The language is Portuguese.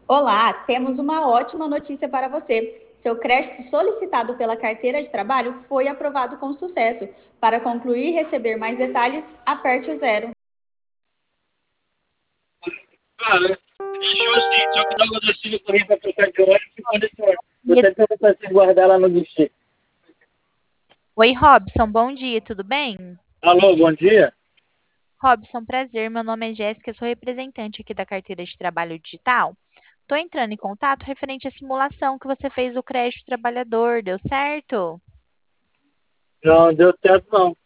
Olá, temos uma ótima notícia para você. Seu crédito solicitado pela carteira de trabalho foi aprovado com sucesso. Para concluir e receber mais detalhes, aperte o zero. Cara, fechou sim, só que não decidi correr para trocar de ônibus e quando esse ônibus. E- Você não consegue guardar lá no guichê. Oi, Robson, bom dia, tudo bem? Alô, bom dia? Robson, prazer, meu nome é Jéssica, sou representante aqui da carteira de trabalho digital. Estou entrando em contato referente à simulação que você fez do crédito trabalhador, deu certo? Não, deu certo não.